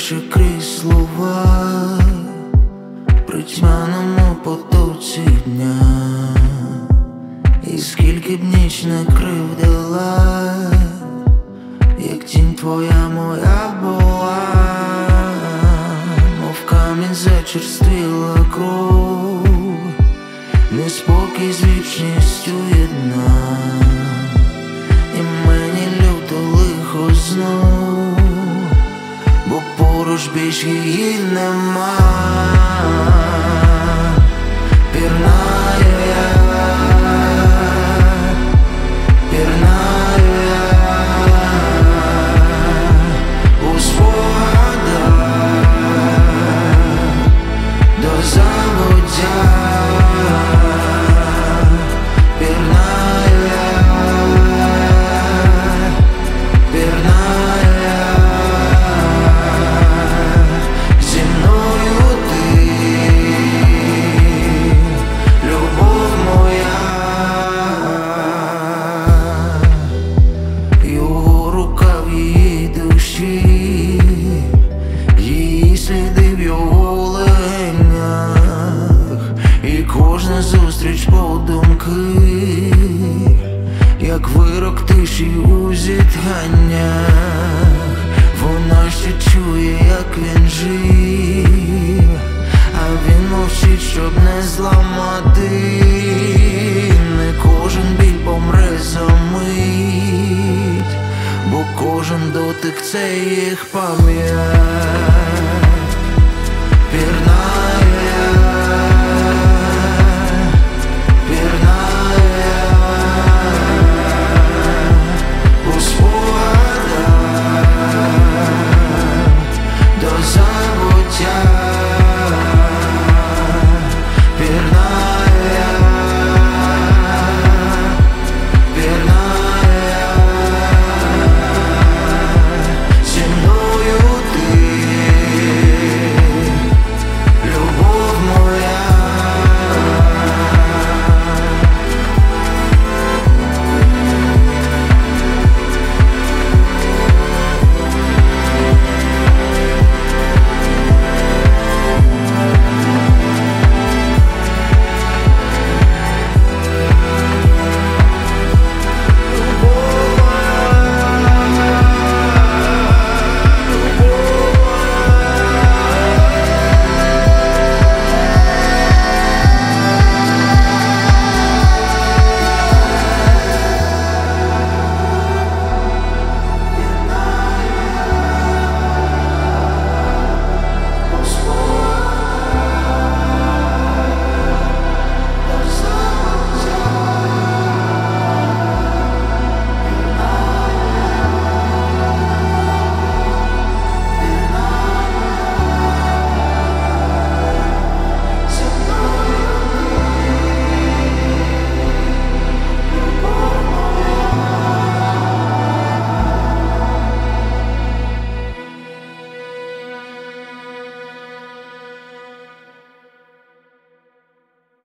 наче крізь слова, при тьмяному потоці дня. І скільки б ніч не кривдила, як тінь твоя моя була, мов камінь зачерствіла кров, неспокій з вічністю єдна. І мені люто лихо знов, бо поруч більш її нема. Пірнаю я, пірнаю я у спогадах до забуття. Пірнаю я, пірнаю я, зі мною ти, любов моя. Його рука в її душі, її сліди в його легенях, і кожна зустріч подумки, як вирок тиші у зітханнях. Вона ще чує, як він жив, а він мовчить, щоб не зламати. Не кожен біль помре за мить, бо кожен дотик — це їх пам'ять. Пірнаю